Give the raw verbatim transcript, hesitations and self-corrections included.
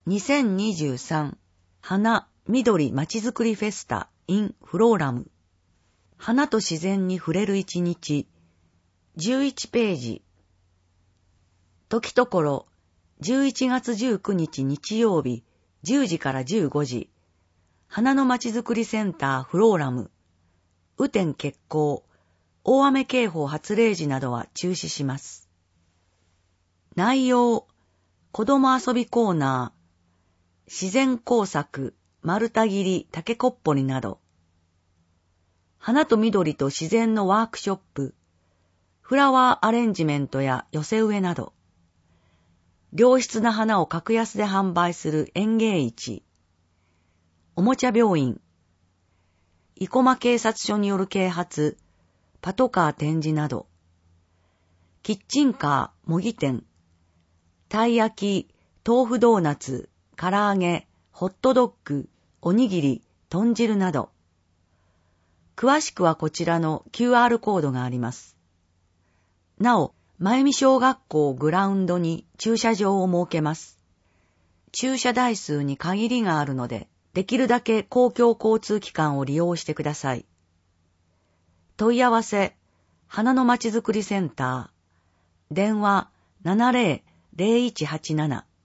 にせんにじゅうさん花緑まちづくりフェスタ in フローラム。花と自然に触れる一日。じゅういちページ。時ところ、じゅういちがつじゅうくにち日曜日、じゅうじからじゅうごじ。花のまちづくりセンターフローラム。雨天決行、大雨警報発令時などは中止します。内容、子供遊びコーナー、自然工作、丸太切り、竹こっぽりなど。花と緑と自然のワークショップ、フラワーアレンジメントや寄せ植えなど。良質な花を格安で販売する園芸市。おもちゃ病院。生駒警察署による啓発、パトカー展示など。キッチンカー、模擬店。たい焼き、豆腐ドーナツ、唐揚げ、ホットドッグ、おにぎり、豚汁など。詳しくはこちらの キューアール コードがあります。なお、真由美小学校グラウンドに駐車場を設けます。駐車台数に限りがあるので、できるだけ公共交通機関を利用してください。問い合わせ、花のまちづくりセンター、電話 ななぜろぜろいちはちなな